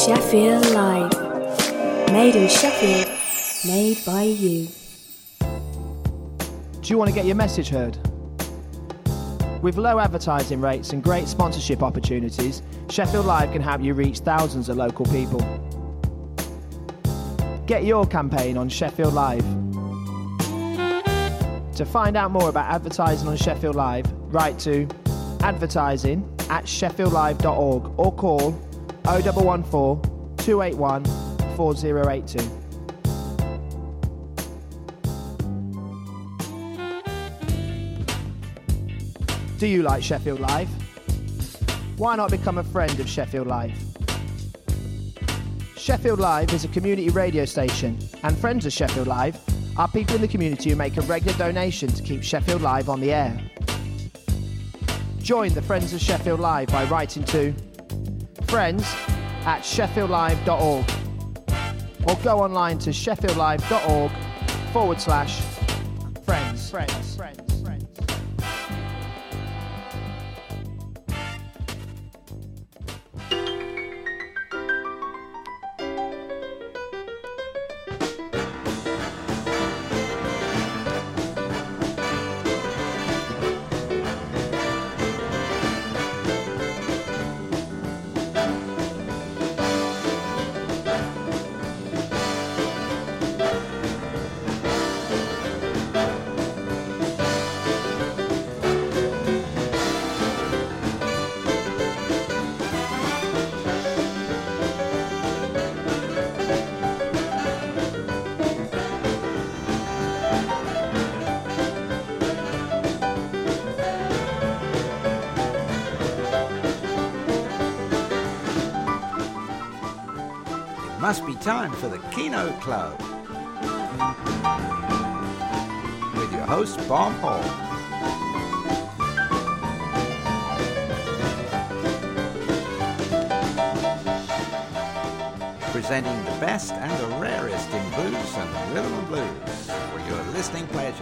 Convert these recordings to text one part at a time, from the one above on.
Sheffield Live. Made in Sheffield, made by you. Do you want to get your message heard? With low advertising rates and great sponsorship opportunities, Sheffield Live can help you reach thousands of local people. Get your campaign on Sheffield Live. To find out more about advertising on Sheffield Live, write to advertising@sheffieldlive.org or call 0114 281 4082. Do you like Sheffield Live? Why not become a friend of Sheffield Live? Sheffield Live is a community radio station, and friends of Sheffield Live are people in the community who make a regular donation to keep Sheffield Live on the air. Join the Friends of Sheffield Live by writing to friends@sheffieldlive.org or go online to sheffieldlive.org/friends. Must be time for the Keynote Club with your host Bob Hall. Presenting the best and the rarest in blues and rhythm and blues for your listening pleasure.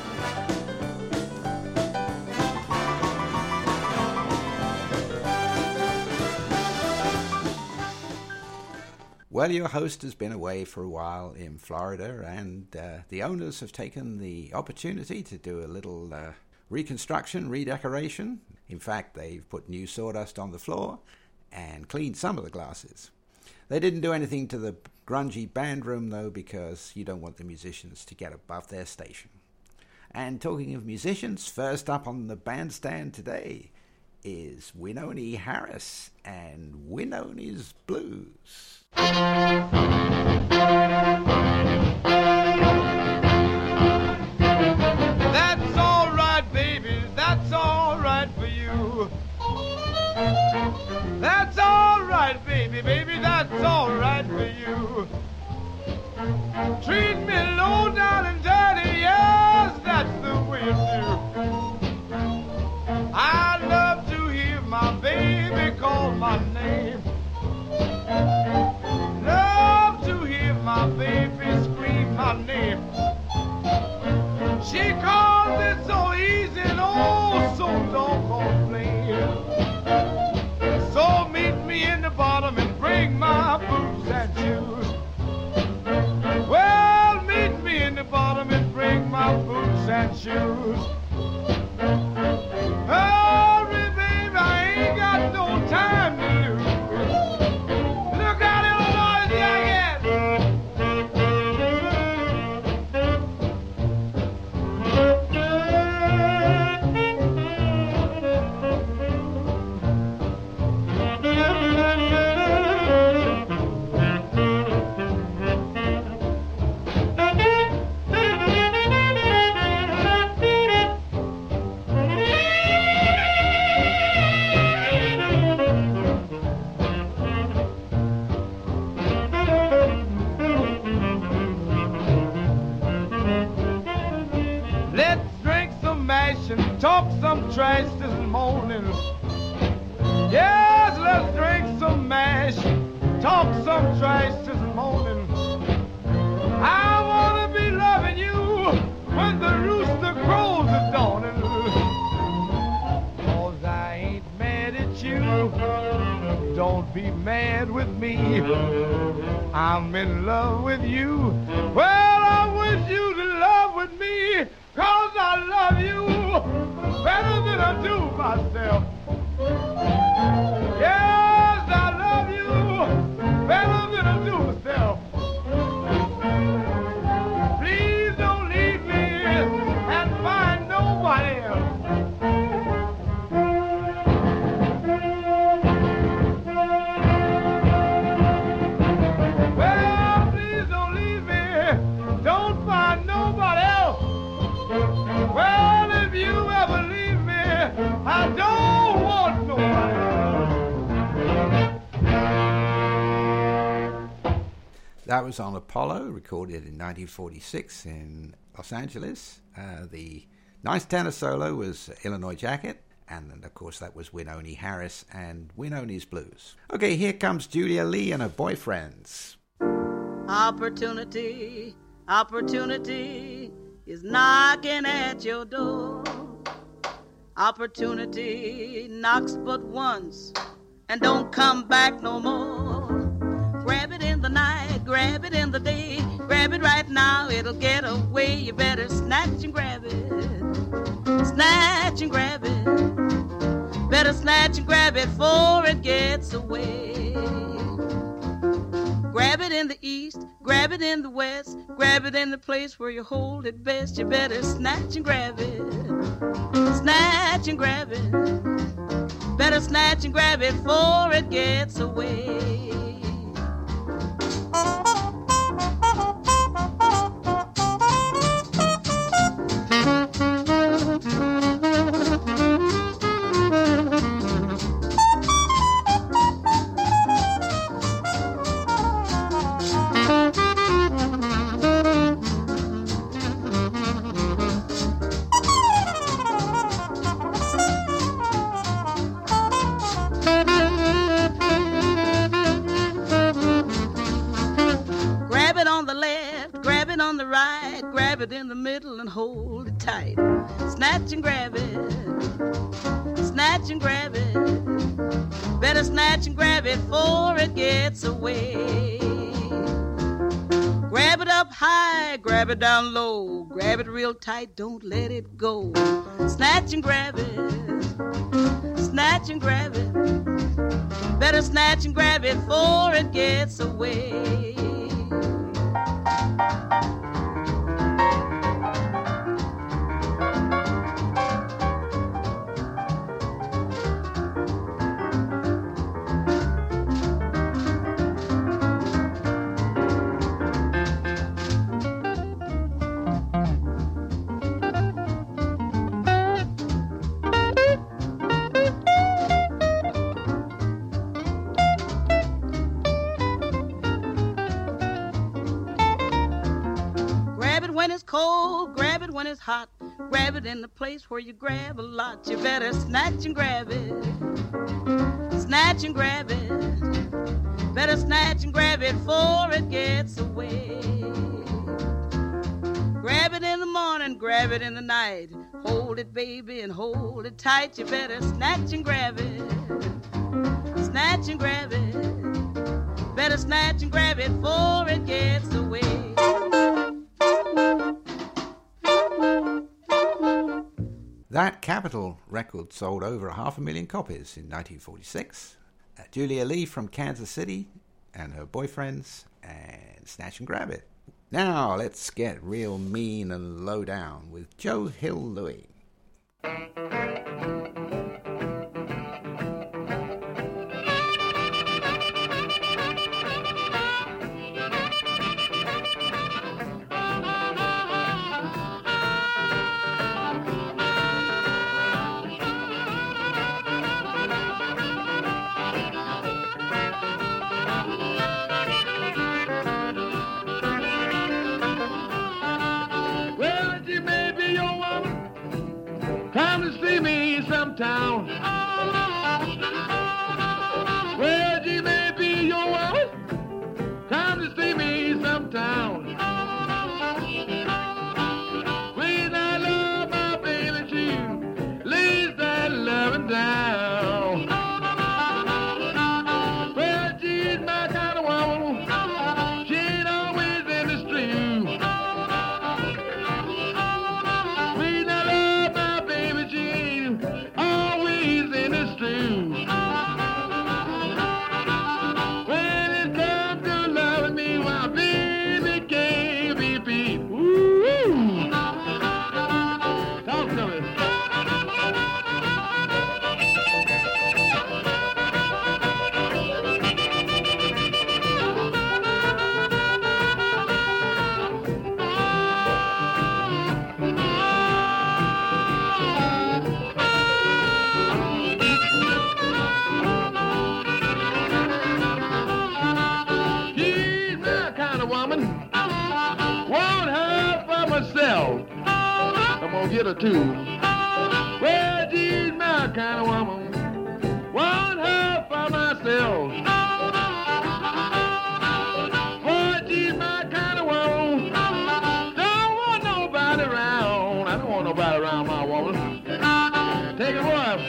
Well, your host has been away for a while in Florida, and the owners have taken the opportunity to do a little reconstruction, redecoration. In fact, they've put new sawdust on the floor and cleaned some of the glasses. They didn't do anything to the grungy band room, though, because you don't want the musicians to get above their station. And talking of musicians, first up on the bandstand today is Wynonie Harris and Wynonie's Blues. That's all right, baby, that's all right for you. That's all right, baby, that's all right for you. Treat me low down and dirty, yes, that's the way you do. I love to hear my baby call my name. Love to hear my baby scream my name. She calls it so easy and oh so doggone plain. So meet me in the bottom and bring my boots and shoes. Well, meet me in the bottom and bring my boots and shoes. Hurry, baby, I ain't got no time to lose. Look out, Illinois, yeah, talk some trash this morning. Yes, let's drink some mash, talk some trash this morning. I wanna be loving you when the rooster crows at dawning. 'Cause I ain't mad at you, don't be mad it with me. I'm in love with you. Well, I wish you to love with me, 'cause I love you better than I do myself. Yes, I love you better than I do myself. Please don't leave me and find nobody else. Well, please don't leave me, don't find nobody else. Well, if you ever leave me, I don't want nobody else. That was on Apollo, recorded in 1946 in Los Angeles. The nice tenor solo was Illinois Jacket, and then, of course, that was Wynonie Harris and Wynoni's Blues. Okay, here comes Julia Lee and her boyfriends. Opportunity, opportunity is knocking at your door. Opportunity knocks but once and don't come back no more. Grab it in the night, grab it in the day, grab it right now, it'll get away. You better snatch and grab it, snatch and grab it. Better snatch and grab it before it gets away. Grab it in the east, grab it in the west, grab it in the place where you hold it best. You better snatch and grab it, snatch and grab it. Better snatch and grab it before it gets away. Grab it in the middle and hold it tight. Snatch and grab it, snatch and grab it. Better snatch and grab it before it gets away. Grab it up high, grab it down low, grab it real tight, don't let it go. Snatch and grab it, snatch and grab it. Better snatch and grab it before it gets away. Cold, grab it when it's hot. Grab it in the place where you grab a lot. You better snatch and grab it, snatch and grab it. Better snatch and grab it before it gets away. Grab it in the morning, grab it in the night. Hold it, baby, and hold it tight. You better snatch and grab it, snatch and grab it. Better snatch and grab it before it gets away. That Capitol record sold over 500,000 copies in 1946. Julia Lee from Kansas City and her boyfriends and Snatch and Grab It. Now let's get real mean and low down with Joe Hill Louie. Time to get her too. Well, she's my kind of woman. Want her for myself. Oh, she's my kind of woman. Don't want nobody around. I don't want nobody around my woman. Take it, boy.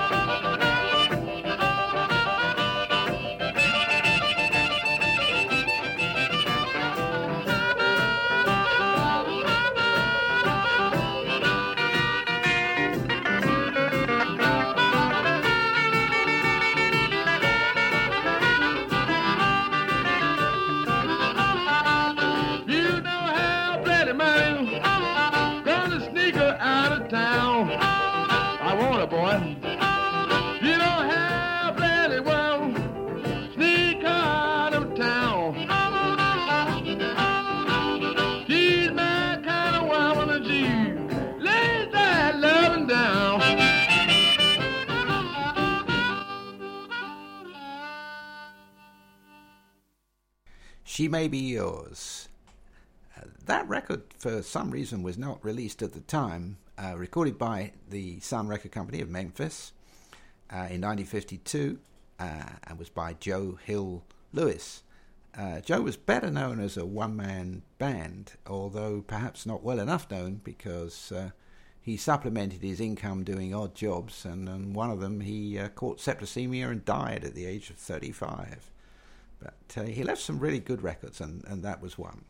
She May Be Yours. That record, for some reason, was not released at the time. Recorded by the Sun Record Company of Memphis in 1952 and was by Joe Hill Lewis. Joe was better known as a one-man band, although perhaps not well enough known, because he supplemented his income doing odd jobs, and on one of them he caught septicemia and died at the age of 35. But he left some really good records, and that was one.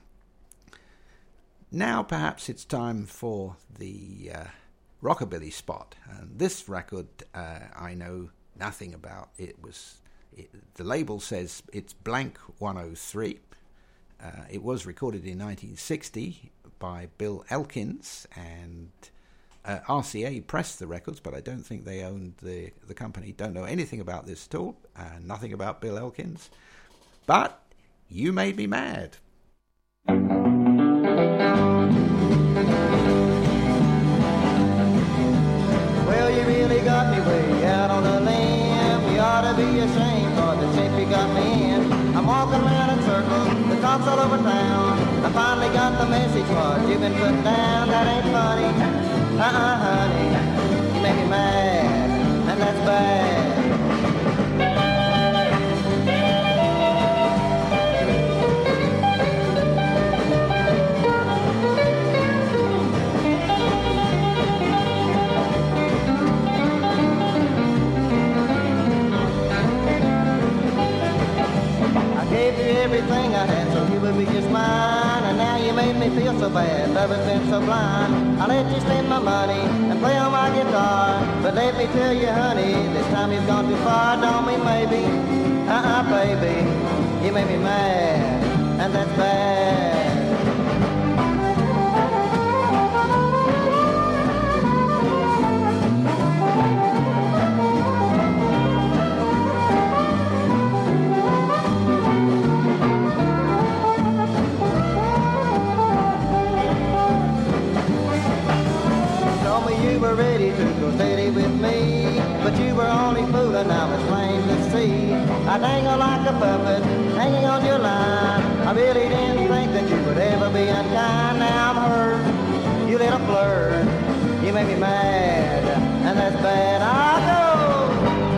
Now perhaps it's time for the rockabilly spot. And this record I know nothing about. The label says it's Blank 103. It was recorded in 1960 by Bill Elkins, and RCA pressed the records, but I don't think they owned the company. Don't know anything about this at all. Nothing about Bill Elkins. But You Made Me Mad. Well, you really got me way out on the limb. You ought to be ashamed for the shape you got me in. I'm walking around in circles, the talk's all over town. I finally got the message what you've been putting down. That ain't funny. Honey, you make me mad, and that's bad. I gave you everything I had so you would be just mine, and now you made me feel so bad. Love has been so blind. I let you spend my money and play on my guitar, but let me tell you, honey, this time you've gone too far. Don't mean maybe, baby, you made me mad, and that's bad. You were ready to go steady with me, but you were only fooling, now it's plain to see. I dangle like a puppet, hanging on your line. I really didn't think that you would ever be unkind. Now I'm hurt, you little flirt. You made me mad, and that's bad. I'll go.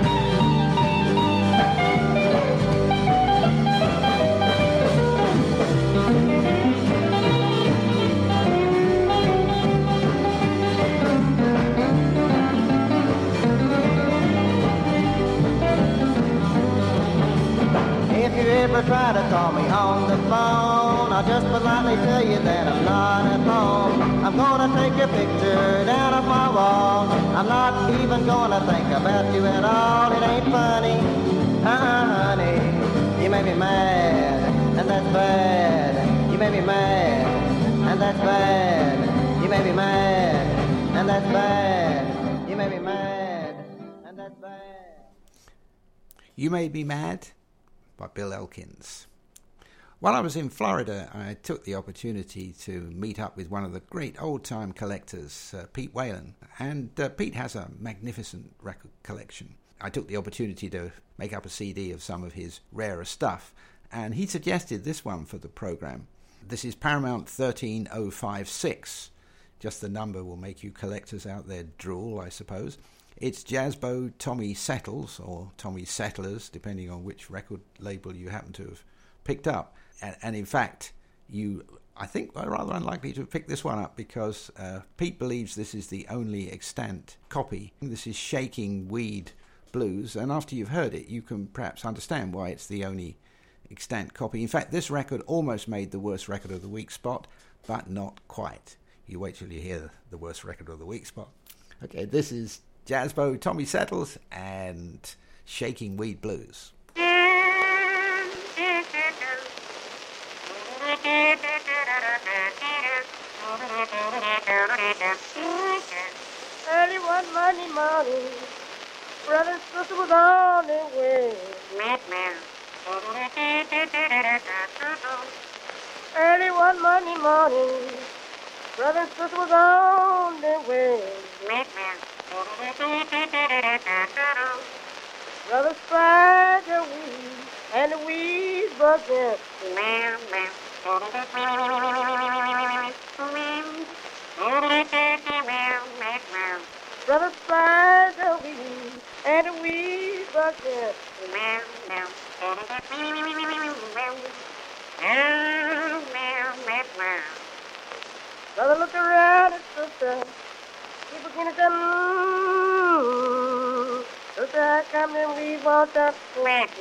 If you ever try to call me on the phone, I'll just politely tell you that I'm not at home. I'm gonna take your picture down off my wall. I'm not even gonna think about you at all. It ain't funny, honey. You made me mad, and that's bad. You made me mad, and that's bad. You made me mad, and that's bad. You made me mad, and that's bad. You Made Me Mad by Bill Elkins. While I was in Florida, I took the opportunity to meet up with one of the great old-time collectors, Pete Whalen. And Pete has a magnificent record collection. I took the opportunity to make up a CD of some of his rarer stuff, and he suggested this one for the program. This is Paramount 13056, Just the number will make you collectors out there drool, I suppose. It's Jazzbo Tommy Settles, or Tommy Settlers, depending on which record label you happen to have picked up. And in fact, I think are rather unlikely to have picked this one up, because Pete believes this is the only extant copy. This is Shaking Weed Blues, and after you've heard it, you can perhaps understand why it's the only extant copy. In fact, this record almost made the Worst Record of the Week spot, but not quite. You wait till you hear the Worst Record of the Week spot. Okay, this is Jazzbo Tommy Settles and Shaking Weed Blues. Early one Monday morning, brother and sister was on their way. Early one Monday morning, brother and sister was on their way. Brother spied the weed, and the weeds buzzed in. Brother spied the weed, and the weeds buzzed in. Brother looked around at sister. He began to say, sister, how come them weeds want to flat?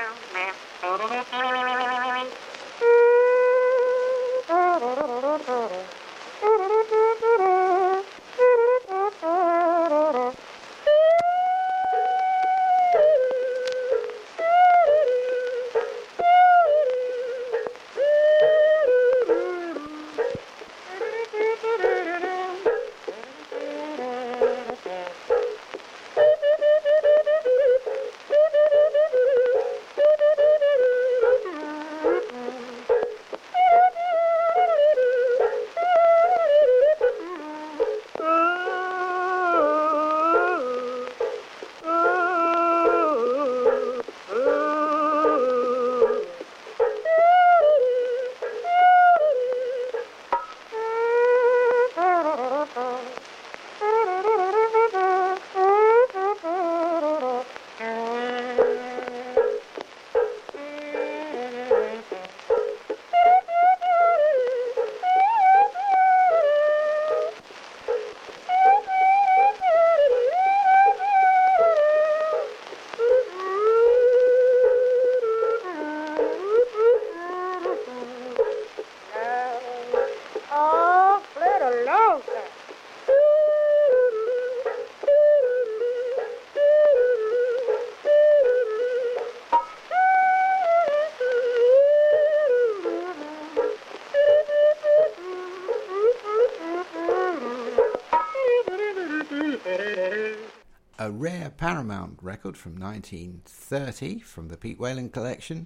A rare Paramount record from 1930 from the Pete Whalen collection.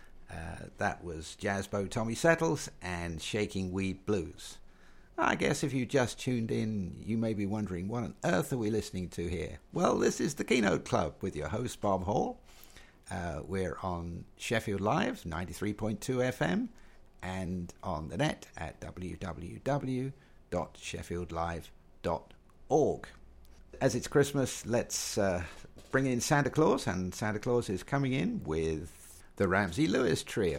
That was Jazzbo Tommy Settles and Shaking Weed Blues. I guess if you just tuned in, you may be wondering, what on earth are we listening to here? Well, this is the Keynote Club with your host, Bob Hall. We're on Sheffield Live, 93.2 FM, and on the net at www.sheffieldlive.org. As it's Christmas, let's bring in Santa Claus, and Santa Claus is coming in with the Ramsey Lewis Trio.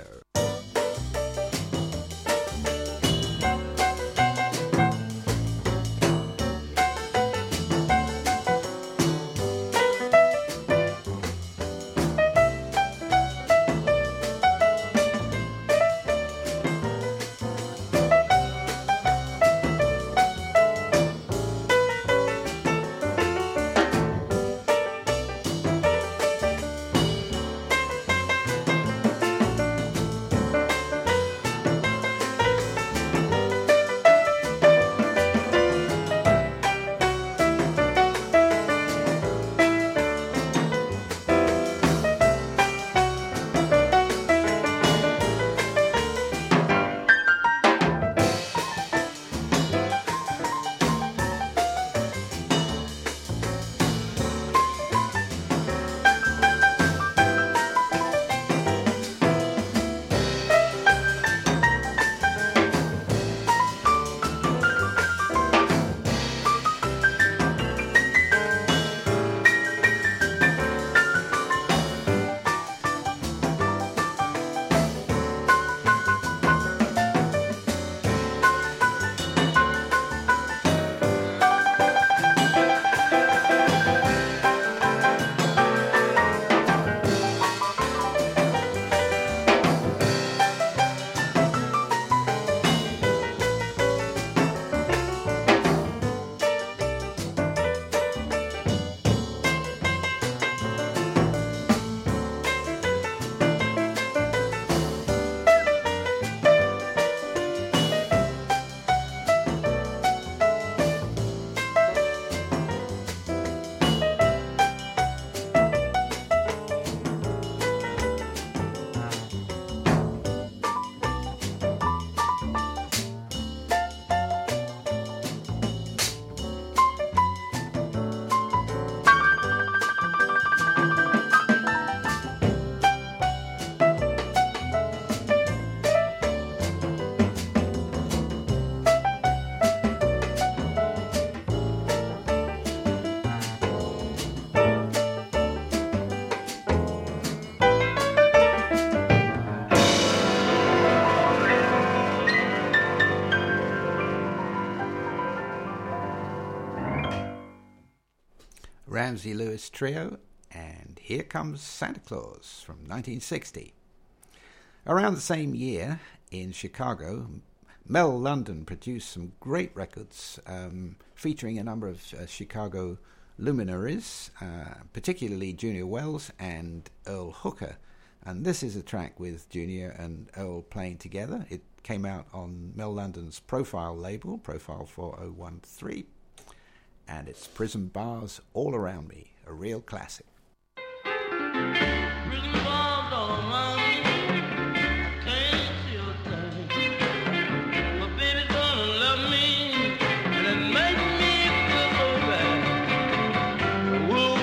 Ramsey Lewis Trio, and Here Comes Santa Claus from 1960. Around the same year, in Chicago, Mel London produced some great records featuring a number of Chicago luminaries, particularly Junior Wells and Earl Hooker. And this is a track with Junior and Earl playing together. It came out on Mel London's Profile label, Profile 4013, and it's Prison Bars All Around Me, a real classic. Prison bars all around me, can't see a thing. My baby's gonna love me, and it makes me feel so bad. Whoa,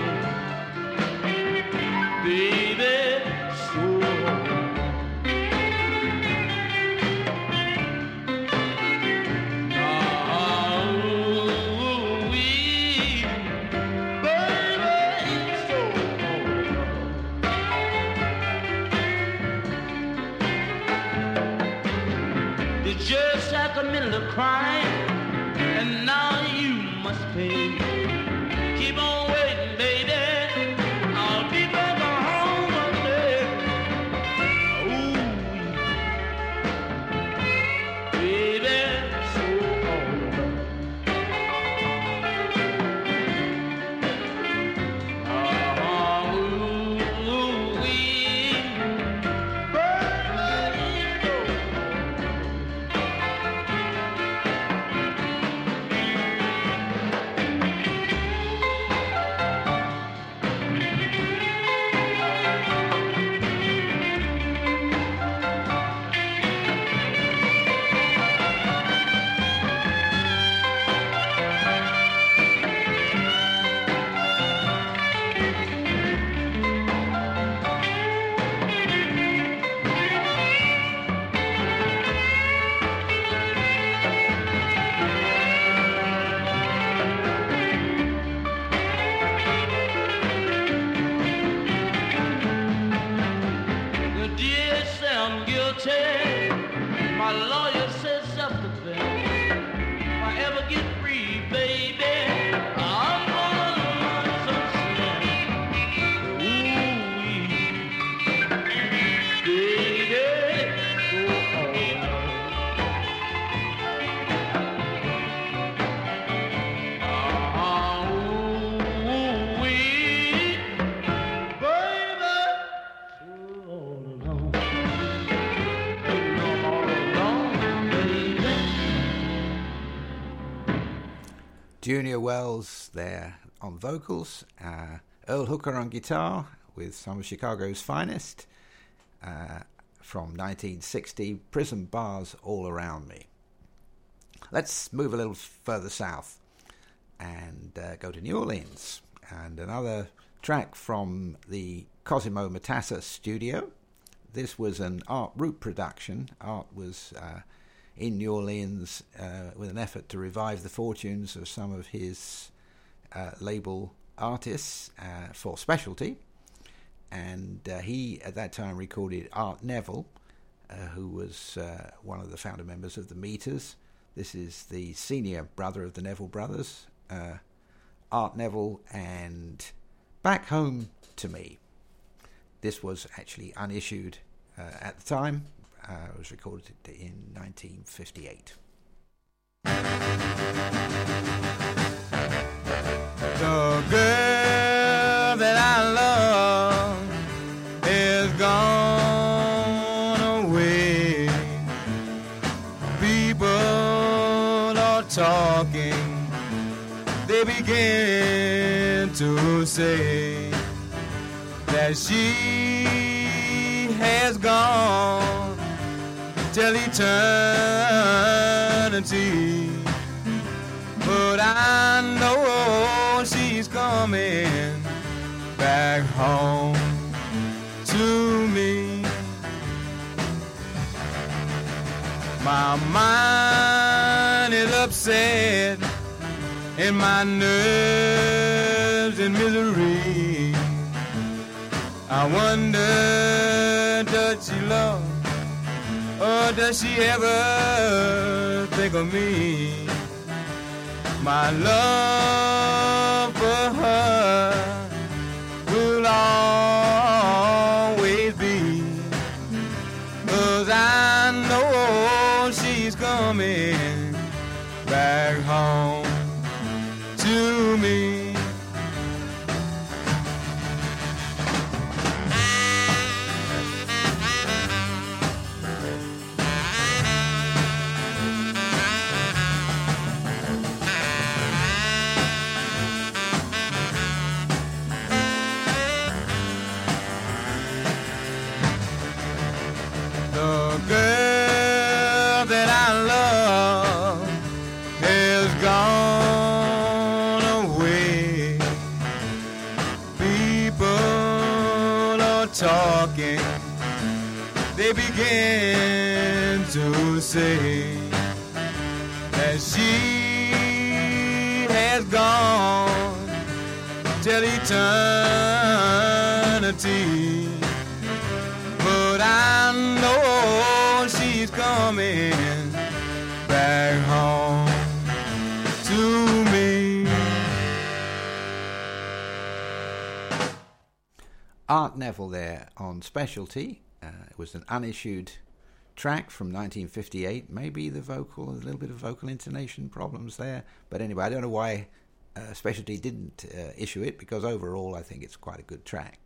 baby, so just like a minute of crime, and now you must pay. Keep on waiting, baby. I'll be back home one day. Ooh, baby, so my lawyer says self-defense. If I ever get free, baby, I'm gonna learn some sense. Ooh, baby, go on. Junior Wells there on vocals, Earl Hooker on guitar with some of Chicago's finest, from 1960, Prison Bars All Around Me. Let's move a little further south and go to New Orleans, and another track from the Cosimo Matassa studio. This was an Art Root production. Art was in New Orleans with an effort to revive the fortunes of some of his label artists for Specialty. And he, at that time, recorded Art Neville, who was one of the founder members of the Meters. This is the senior brother of the Neville brothers, Art Neville, and Back Home to Me. This was actually unissued at the time. It was recorded in 1958. The girl that I love is gone away. People are talking. They begin to say that she has gone till eternity, but I know she's coming back home to me. My mind is upset and my nerves in misery. I wonder, does she love, or does she ever think of me? My love for her coming back home to me. The girl that I love has gone away. People are talking. They begin to say that she has gone till eternity. But I know she's coming back home to me. Art Neville there on Specialty. It was an unissued track from 1958. Maybe the vocal, a little bit of vocal intonation problems there. But anyway, I don't know why Specialty didn't issue it, because overall I think it's quite a good track.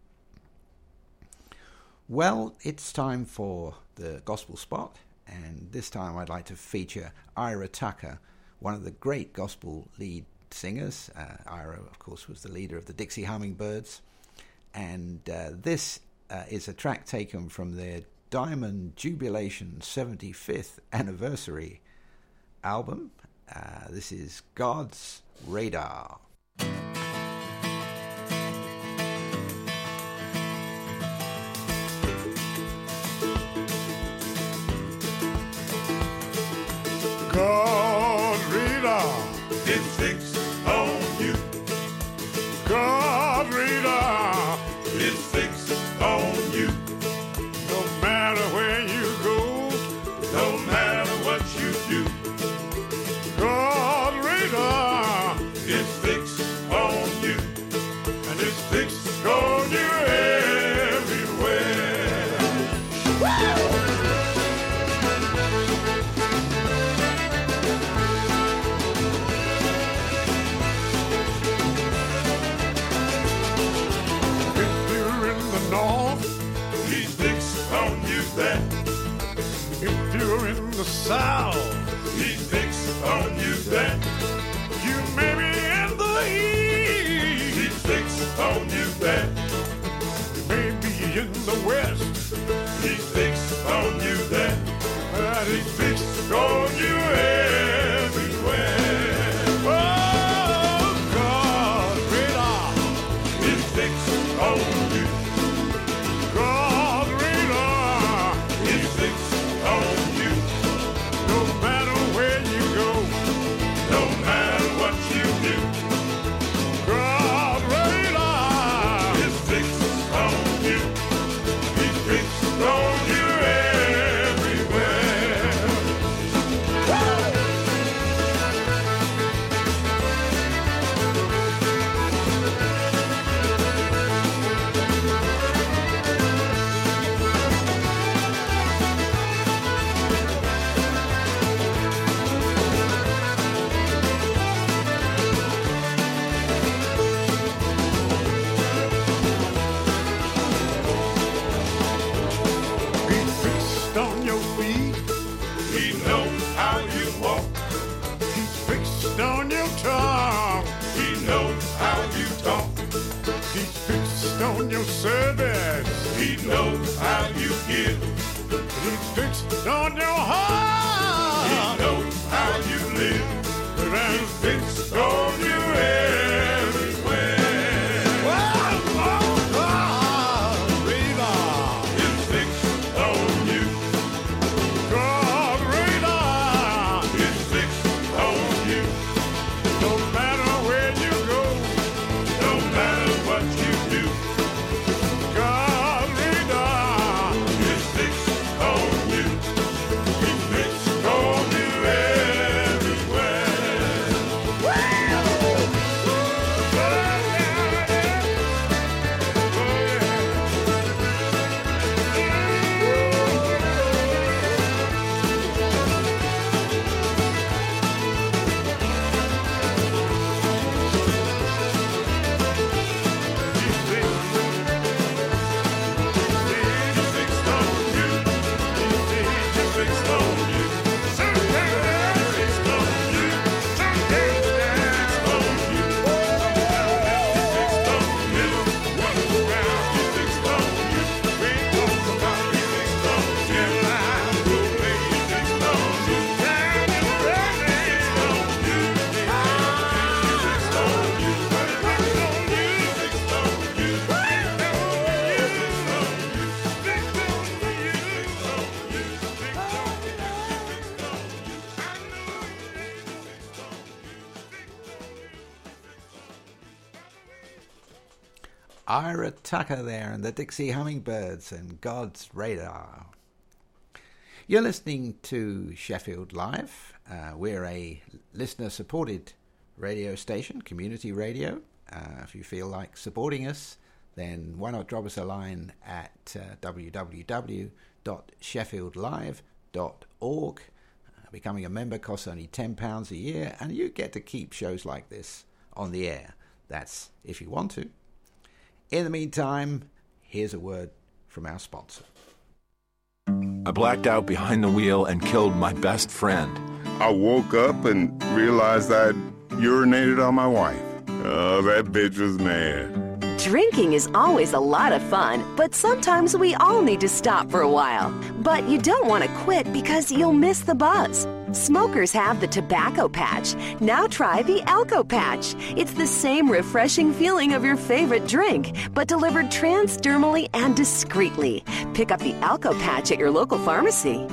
Well, it's time for the gospel spot, and this time I'd like to feature Ira Tucker, one of the great gospel lead singers. Ira, of course, was the leader of the Dixie Hummingbirds, and this is a track taken from their Diamond Jubilation 75th anniversary album. This is God's Radar. God's radar is fixed on you. God's radar is fixed on you. No matter where you go, no matter what you do, God's radar is fixed on you, and it's fixed on you everywhere. Woo! If you're in the South, he's fixed on you then. You may be in the East, he's fixed on you then. You may be in the West, he's fixed on you then. But he's fixed on you everywhere. Oh, God's radar is fixed on you. God's radar is fixed on you. No matter where you go, no matter what you do, God's radar is fixed on you. He's fixed on you everywhere. He's fixed on your feet. He knows how you walk. He's fixed on your tongue. He knows how you talk. He's fixed on your service. He knows how you give. He's fixed on your heart. He knows how you live. And he's fixed on you everywhere. God's radar is fixed on you. God's radar is fixed on you. No matter where you go, no matter what you do, God's radar is fixed Ira Tucker there and the Dixie Hummingbirds and God's Radar. You're listening to Sheffield Live. We're a listener-supported radio station, community radio. If you feel like supporting us, then why not drop us a line at www.sheffieldlive.org. Becoming a member costs only £10 a year, and you get to keep shows like this on the air. That's if you want to. In the meantime, here's a word from our sponsor. I blacked out behind the wheel and killed my best friend. I woke up and realized I'd urinated on my wife. Oh, that bitch was mad. Drinking is always a lot of fun, but sometimes we all need to stop for a while. But you don't want to quit because you'll miss the buzz. Smokers have the tobacco patch. Now try the Alco patch. It's the same refreshing feeling of your favorite drink, but delivered transdermally and discreetly. Pick up the Alco patch at your local pharmacy.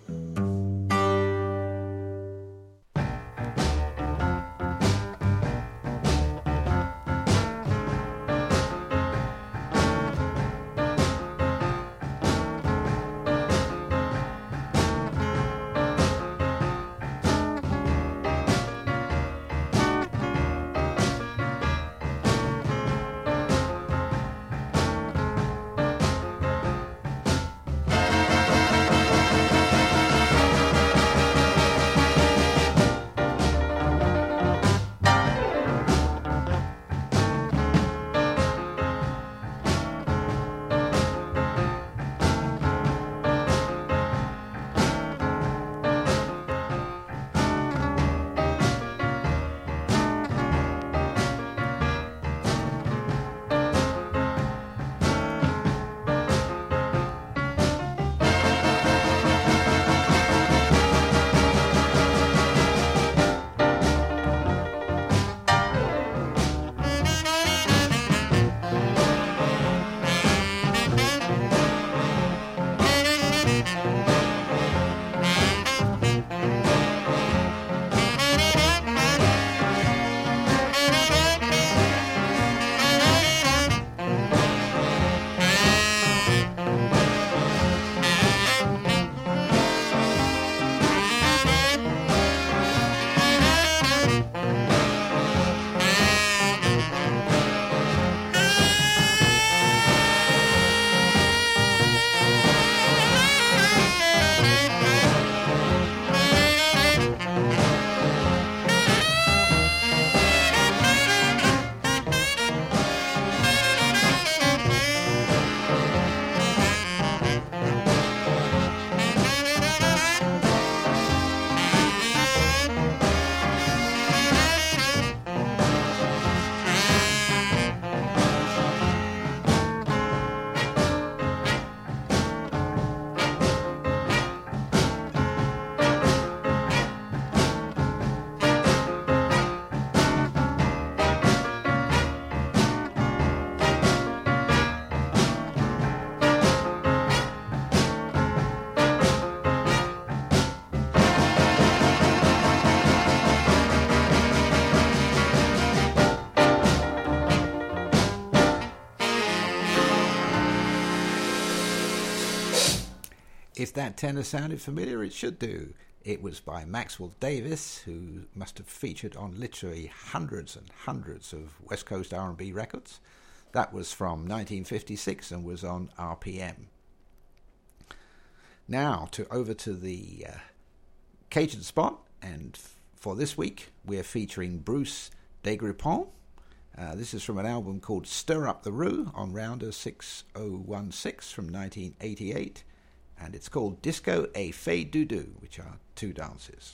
If that tenor sounded familiar, it should do. It was by Maxwell Davis, who must have featured on literally hundreds and hundreds of West Coast R&B records. That was from 1956 and was on RPM. Now, over to the Cajun spot, and for this week, we're featuring Bruce Degripon. This is from an album called Stir Up the Roo on Rounder 6016 from 1988. And it's called Disco A Fade Doo Doo, which are two dances.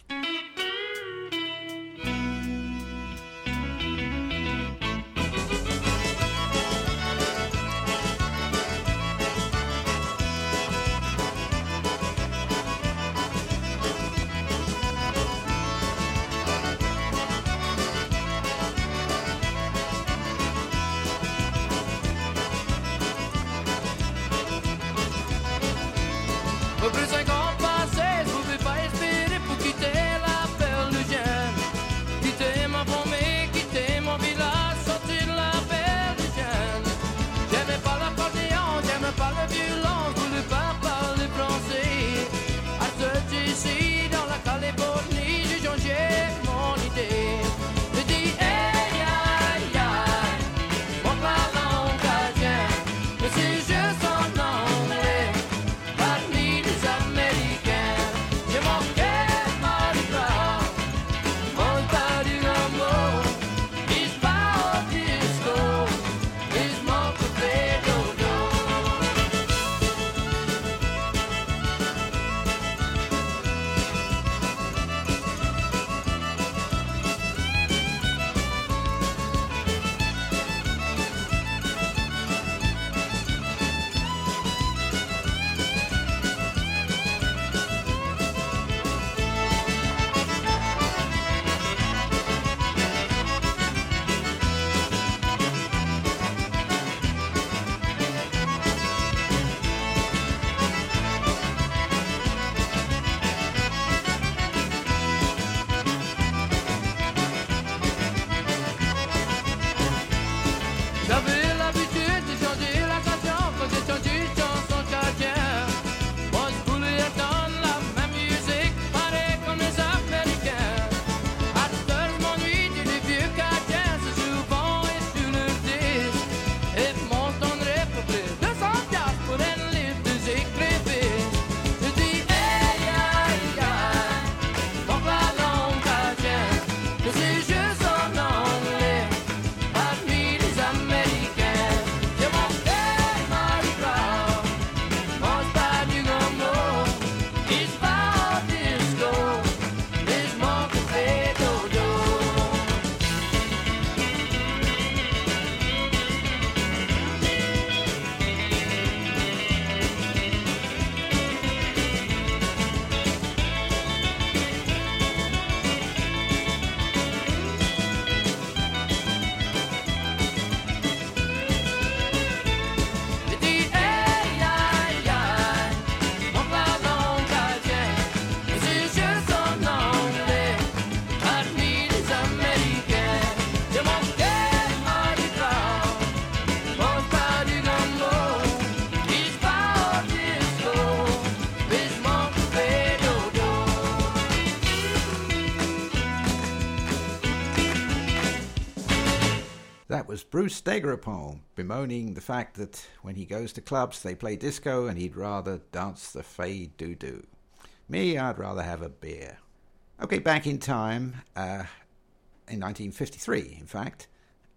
was Bruce Stegerapone bemoaning the fact that when he goes to clubs they play disco and he'd rather dance the fade doo-doo. Me, I'd rather have a beer. Okay, back in time, in 1953, in fact,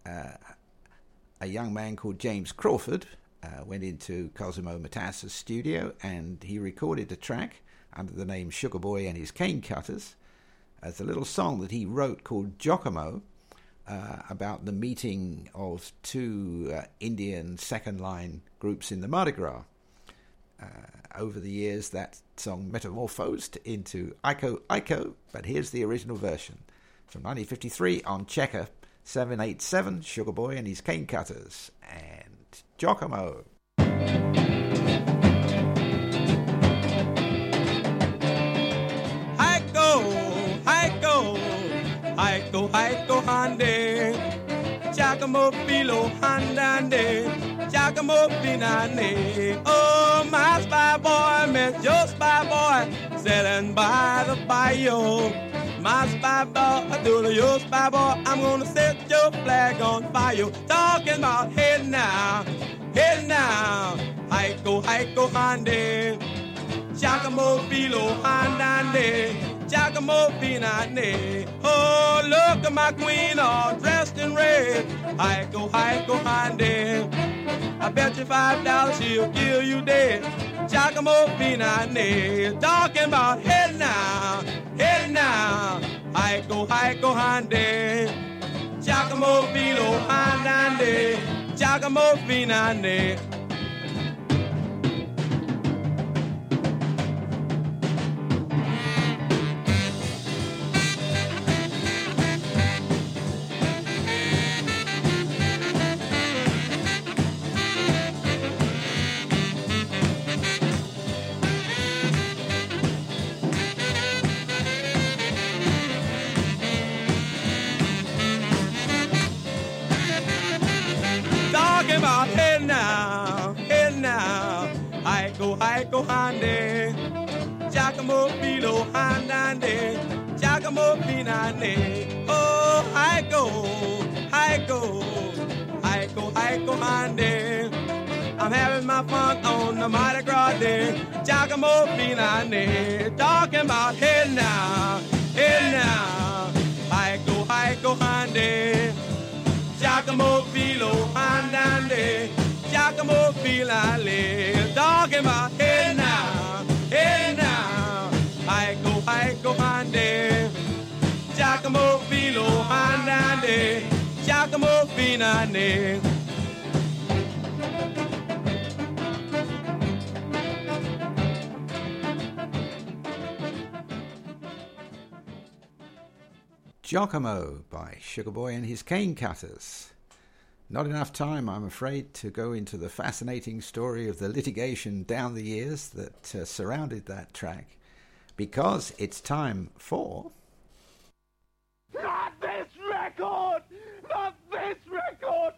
a young man called James Crawford went into Cosimo Matassa's studio and he recorded a track under the name Sugar Boy and His Cane Cutters as a little song that he wrote called Giacomo, about the meeting of two Indian second-line groups in the Mardi Gras. Over the years, that song metamorphosed into Iko Iko, but here's the original version from 1953 on Checker 787, Sugar Boy and His Cane Cutters, and Giacomo. Haiko, haiko, hande, Giacomo Pilo, handande, Giacomo Pinane. Oh, my spy boy, met your spy boy, selling by the bayou. My spy boy, do your spy boy, I'm gonna set your flag on fire. Talking about hey now, haiko, haiko, hande, Giacomo Pilo, handande. Giacomo Pinane. Oh, look at my queen all dressed in red. Haiko, haiko, hande. I bet you $5 she'll kill you dead. Giacomo Pinane. Talking about hey now, haiko, haiko, hande. Giacomo Pilo, handande. Giacomo Pinane. Haiko, hande, Giacomo Pilo, handande, Giacomo Pinane. Oh, haiko, haiko, haiko, haiko, hande. I'm having my fun on the Mardi Gras day. Giacomo Pinane. Talking about hey now, haiko, haiko, hande, Giacomo Pilo, handande. Giacomo Pinane, talking about hey now, haiko, haiko, hande, Giacomo Pilo, handande, Giacomo Pinane. Giacomo by Sugar Boy and His Cane Cutters. Not enough time, I'm afraid, to go into the fascinating story of the litigation down the years that surrounded that track, because it's time for... Not this record! Not this record!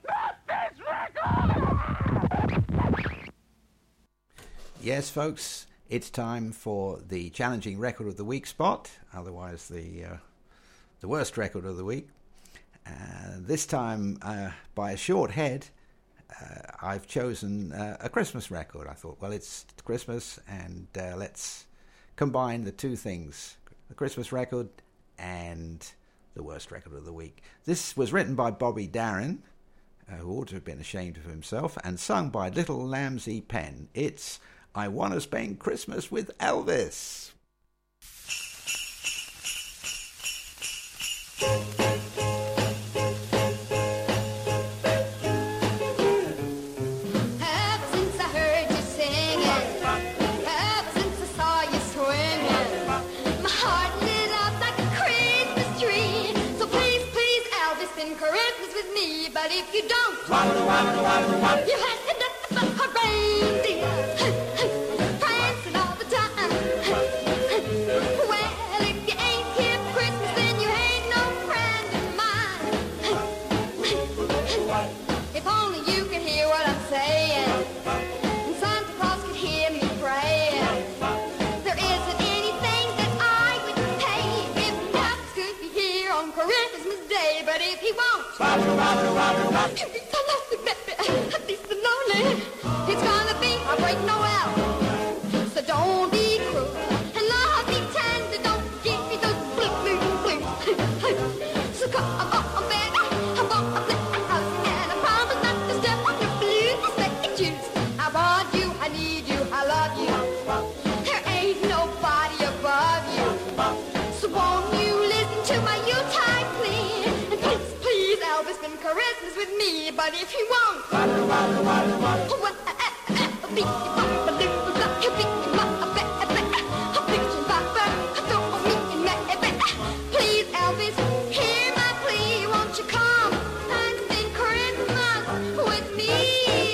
Not this record! Yes, folks, it's time for the Challenging Record of the Week spot, otherwise the worst record of the week. This time, by a short head, I've chosen a Christmas record. I thought, well, it's Christmas, and let's combine the two things, the Christmas record and the worst record of the week. This was written by Bobby Darin, who ought to have been ashamed of himself, and sung by Little Lambsy Penn. It's I Want to Spend Christmas with Elvis. But if you don't, you have to duck a reindeer, prancing all the time. Well, if you ain't kept Christmas, then you ain't no friend of mine. If only you could hear what I'm saying, and Santa Claus could hear me praying. There isn't anything that I would pay if Elvis could be here on Christmas Day. But if he won't, He's so lonely. It's gonna be a great Noel. So don't be cruel and love me tender. Don't give me those blues. So come, baby, I want a black house and I promise not to step on your blues that you choose. I want you, I need you, I love you. There ain't nobody above you. So won't you listen to my Yuletide plea? And please, please, Elvis, spend Christmas with me. But if you won't, please, Elvis, hear my plea. Won't you come and spend Christmas with me?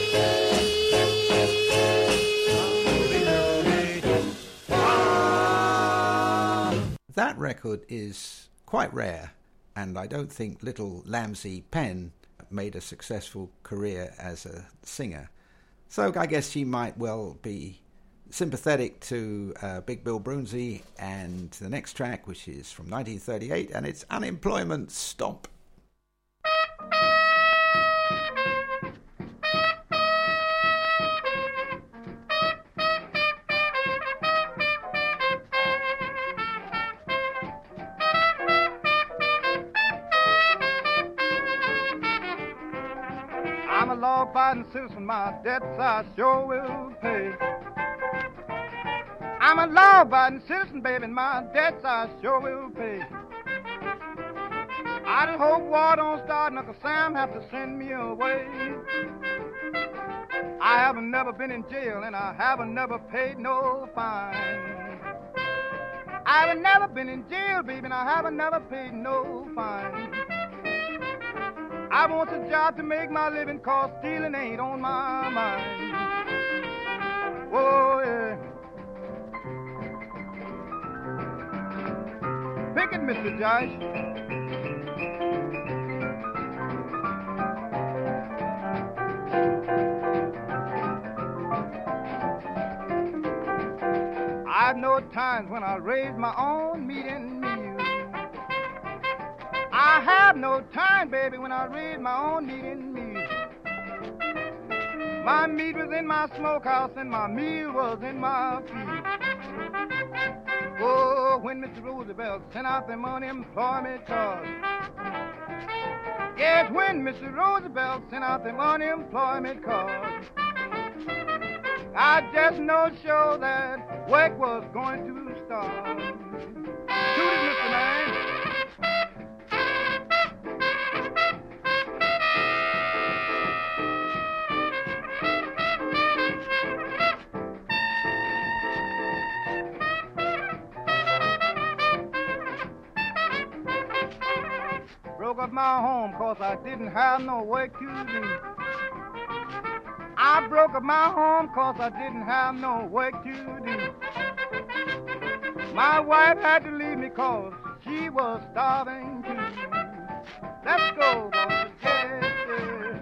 That record is quite rare, and I don't think little Lamsey Penn made a successful career as a singer. So I guess she might well be sympathetic to Big Bill Broonzy and the next track, which is from 1938, and it's Unemployment Stomp. I'm a law-abiding citizen, my debts I sure will pay. I'm a law-abiding citizen, baby, my debts I sure will pay. I just hope war don't start and Uncle Sam have to send me away. I haven't never been in jail and I haven't never paid no fine. I haven't never been in jail, baby, and I haven't never paid no fine. I want a job to make my living, cause stealing ain't on my mind. Oh, yeah. Pick it, Mr. Josh. I've known times when I raised my own meat and meal. I have no time, baby, when I raise my own meat and meal. My meat was in my smokehouse and my meal was in my field. Oh, when Mr. Roosevelt sent out them unemployment cards. Yes, when Mr. Roosevelt sent out them unemployment cards. I just know sure that work was going to start. Shoot it, Mr. Man. Broke up my home cause I didn't have no work to do. I broke up my home cause I didn't have no work to do. My wife had to leave me cause she was starving too. Let's go, boys. Yeah, yeah.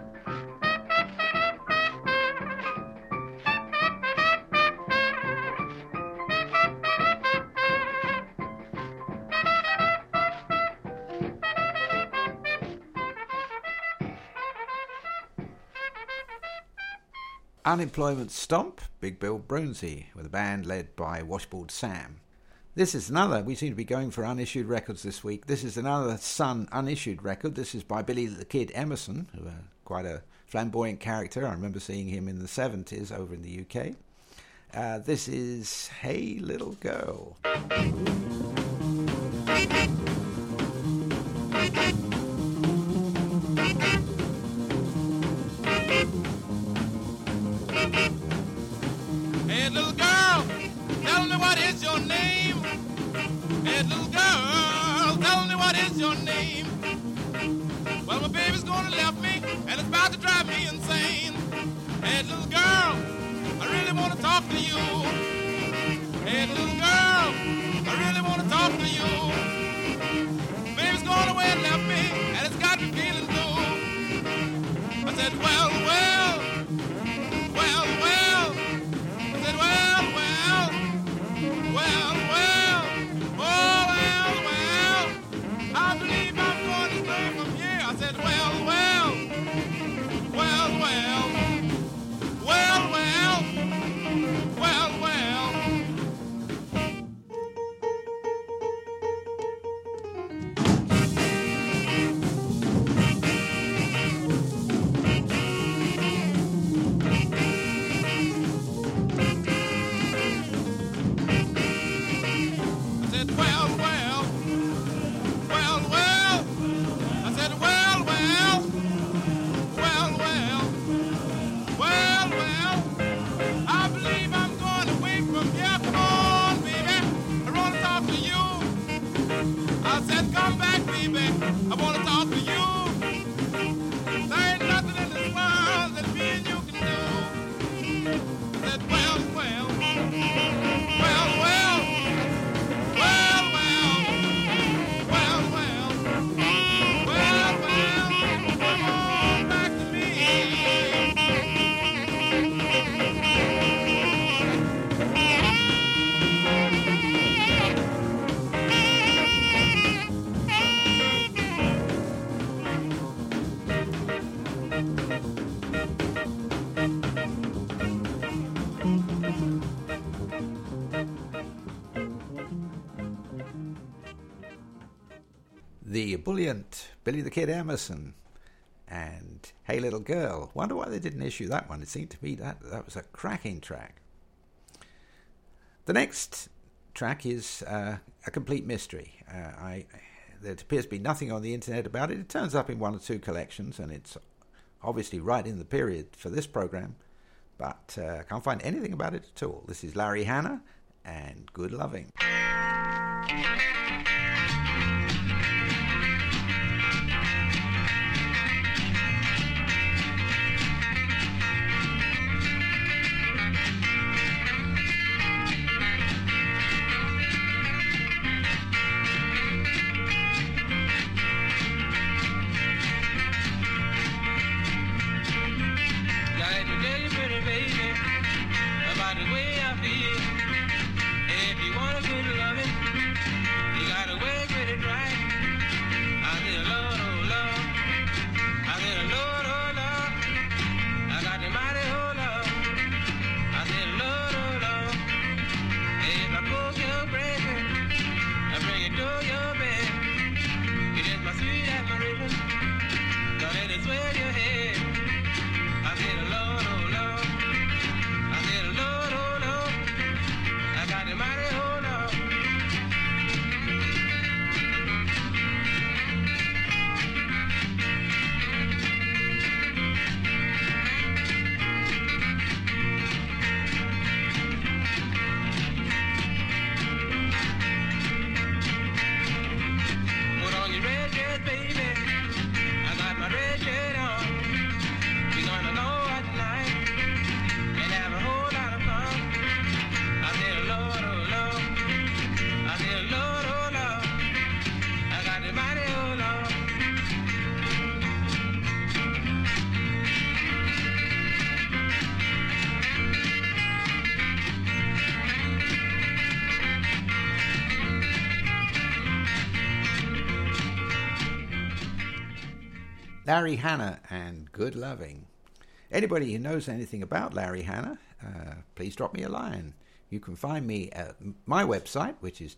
Unemployment Stomp, Big Bill Broonzy, with a band led by Washboard Sam. This is another, we seem to be going for unissued records this week. This is another Sun unissued record. This is by Billy the Kid Emerson, who quite a flamboyant character. I remember seeing him in the 70s over in the UK. This is Hey Little Girl. Hey, little girl, tell me what is your name? Hey, little girl, tell me what is your name? Well, my baby's gonna left me, and it's about to drive me insane. Hey, little girl, I really wanna talk to you. Hey, little girl, I really wanna talk to you. Baby's gone away and left me, and it's got me feeling blue. I said, well, well, well, well. I said, well, well, well, well, oh, well, well, I believe I'm going to stay from here. I said, well, well, said, well, well, well, well. I said, well, well, well, well, well, well. I believe I'm going away from here. Come on, baby. I want to talk to you. I said, come back, baby. I want to talk to you. There ain't nothing in this world that me and you can do. I said, well, well, well, well, well, well, well, well, well, well, come on back to me. The ebullient Billy the Kid Emerson and Hey Little Girl. Wonder why they didn't issue that one. It seemed to me that was a cracking track. The next track is a complete mystery. There appears to be nothing on the internet about it. It turns up in one or two collections, and it's obviously right in the period for this program, but I can't find anything about it at all. This is Larry Hannah and Good Loving. Larry Hannah and Good Loving. Anybody who knows anything about Larry Hannah, please drop me a line. You can find me at my website, which is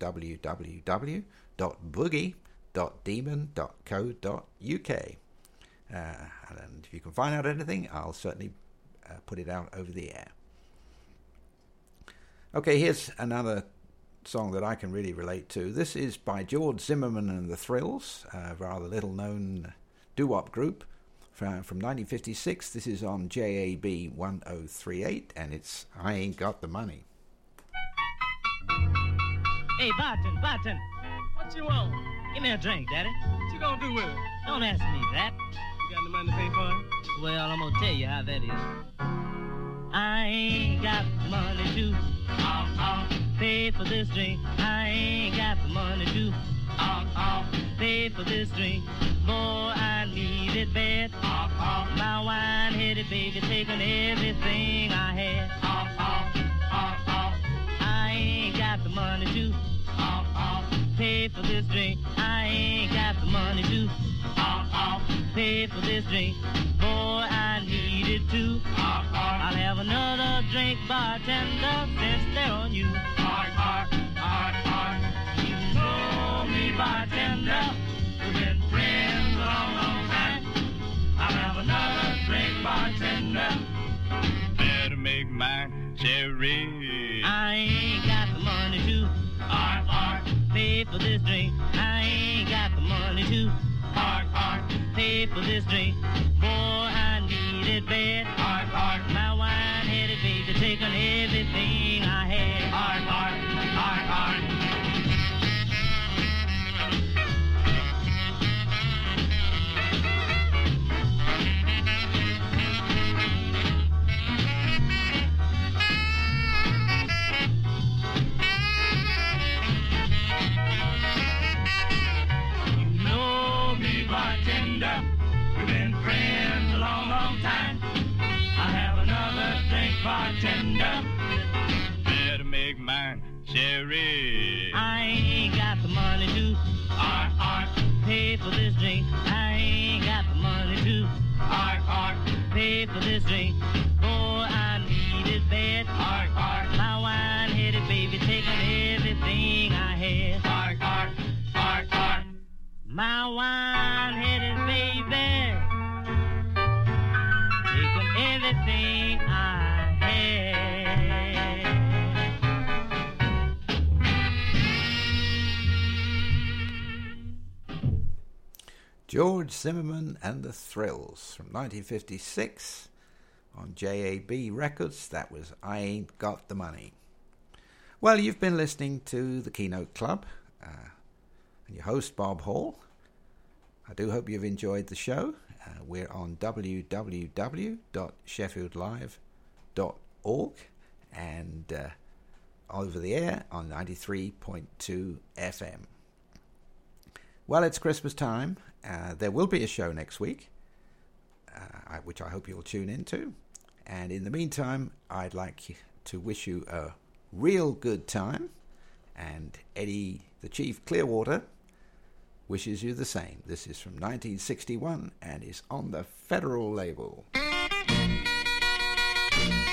www.boogie.demon.co.uk. And if you can find out anything, I'll certainly put it out over the air. Okay, here's another song that I can really relate to. This is by George Zimmerman and the Thrills, a rather little-known doo-wop group from 1956. This is on JAB 1038, and it's I Ain't Got the Money. Hey, Barton, what you want? Give me a drink, Daddy. What you gonna do with it? Don't ask me that. You got the money to pay for it? Well, I'm gonna tell you how that is. I ain't got the money to pay for this drink. I ain't got the money to pay for this drink. Boy, I need it bad. My wine-headed baby taking everything I had. I ain't got the money to pay for this drink. I ain't got the money to pay for this drink. Boy, I need it too. I'll have another drink, bartender, since they're on you. You know me, bartender. We've been friends a long time. I'll have another drink, bartender. Better make my cherry. I ain't got the money to pay pay for this drink. I ain't got the money to pay for this drink. Boy, I need it bad. My wine-headed baby taking everything I had. Bartender, we've been friends a long, long time. I'll have another drink, bartender. Better make mine sherry. I ain't got the money to pay for this drink. I ain't got the money to pay for this drink. Oh, I need it bad. My wine-headed baby taking everything I had. My wine-headed baby taking everything I had. George Zimmerman and the Thrills from 1956 on JAB Records. That was I Ain't Got the Money. Well, you've been listening to the Keynote Club and your host Bob Hall. I do hope you've enjoyed the show. We're on www.sheffieldlive.org and over the air on 93.2 FM. Well, it's Christmas time. There will be a show next week, which I hope you'll tune into. And in the meantime, I'd like to wish you a real good time. And Eddie the Chief Clearwater wishes you the same. This is from 1961 and is on the Federal label.